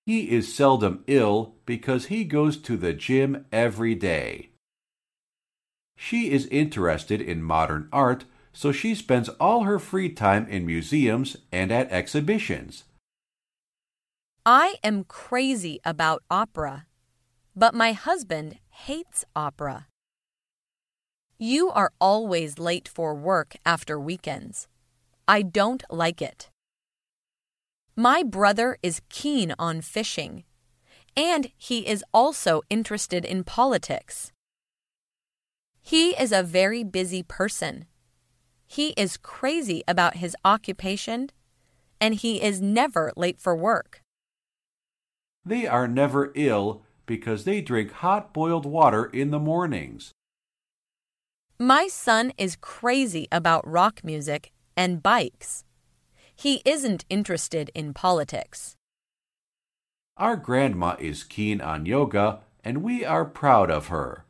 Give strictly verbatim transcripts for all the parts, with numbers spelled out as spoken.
He is seldom ill because he goes to the gym every day. She is interested in modern art, so she spends all her free time in museums and at exhibitions. I am crazy about opera, but my husband hates opera. You are always late for work after weekends. I don't like it. My brother is keen on fishing, and he is also interested in politics. He is a very busy person. He is crazy about his occupation, and he is never late for work. They are never ill because they drink hot-boiled water in the mornings. My son is crazy about rock music and bikes. He isn't interested in politics. Our grandma is keen on yoga, and we are proud of her.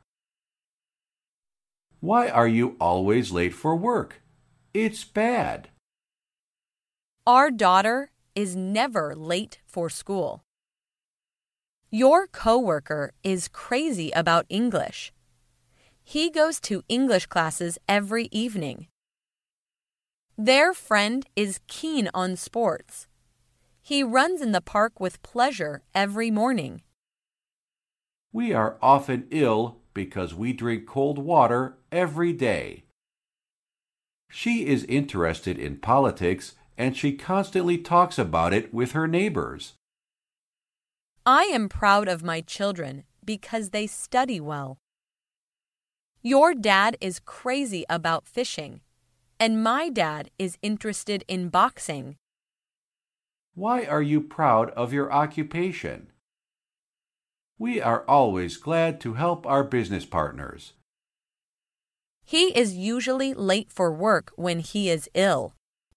Why are you always late for work? It's bad. Our daughter is never late for school. Your coworker is crazy about English. He goes to English classes every evening. Their friend is keen on sports. He runs in the park with pleasure every morning. We are often ill because we drink cold water every day. She is interested in politics, and she constantly talks about it with her neighbors. I am proud of my children because they study well. Your dad is crazy about fishing, and my dad is interested in boxing. Why are you proud of your occupation? We are always glad to help our business partners. He is usually late for work when he is ill.